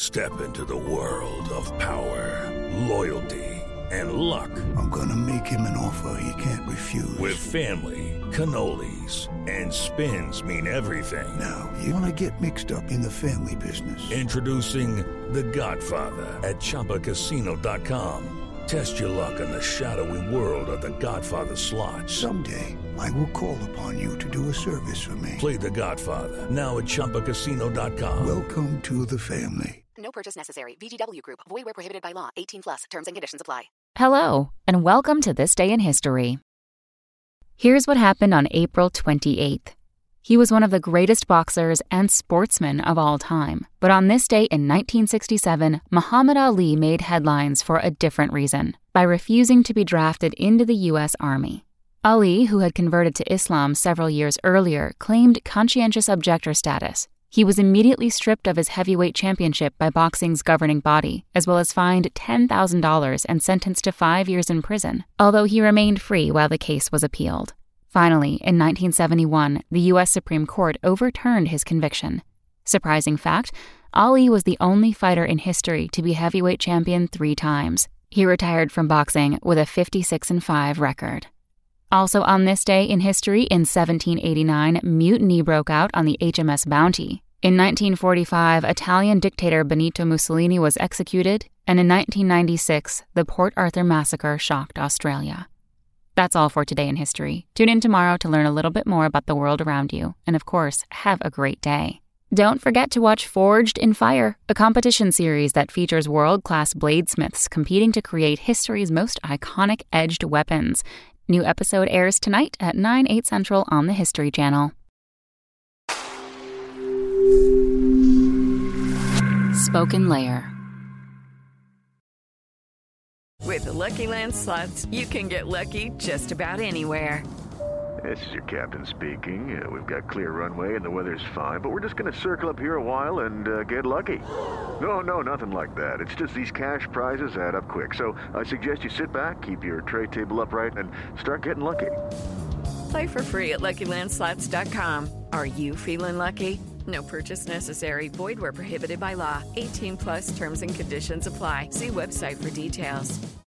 Step into the world of power, loyalty, and luck. I'm gonna make him an offer he can't refuse. With family, cannolis, and spins mean everything. Now, you wanna get mixed up in the family business. Introducing The Godfather at ChumbaCasino.com. Test your luck in the shadowy world of The Godfather slot. Someday, I will call upon you to do a service for me. Play The Godfather, now at ChumbaCasino.com. Welcome to the family. No purchase necessary. VGW Group. Void where prohibited by law. 18 plus. Terms and conditions apply. Hello, and welcome to This Day in History. Here's what happened on April 28th. He was one of the greatest boxers and sportsmen of all time. But on this day in 1967, Muhammad Ali made headlines for a different reason, by refusing to be drafted into the U.S. Army. Ali, who had converted to Islam several years earlier, claimed conscientious objector status. He was immediately stripped of his heavyweight championship by boxing's governing body, as well as fined $10,000 and sentenced to 5 years in prison, although he remained free while the case was appealed. Finally, in 1971, the U.S. Supreme Court overturned his conviction. Surprising fact, Ali was the only fighter in history to be heavyweight champion 3 times. He retired from boxing with a 56-5 record. Also on this day in history, in 1789, mutiny broke out on the HMS Bounty. In 1945, Italian dictator Benito Mussolini was executed, and in 1996, the Port Arthur massacre shocked Australia. That's all for today in history. Tune in tomorrow to learn a little bit more about the world around you, and of course, have a great day. Don't forget to watch Forged in Fire, a competition series that features world-class bladesmiths competing to create history's most iconic edged weapons. New episode airs tonight at 9/8 Central on the History Channel. Spoken Layer. With the Lucky Land Slots, you can get lucky just about anywhere. This is your captain speaking. We've got clear runway and the weather's fine, but we're just going to circle up here a while and get lucky. No, nothing like that. It's just these cash prizes add up quick. So I suggest you sit back, keep your tray table upright, and start getting lucky. Play for free at LuckyLandSlots.com. Are you feeling lucky? No purchase necessary. Void where prohibited by law. 18 plus terms and conditions apply. See website for details.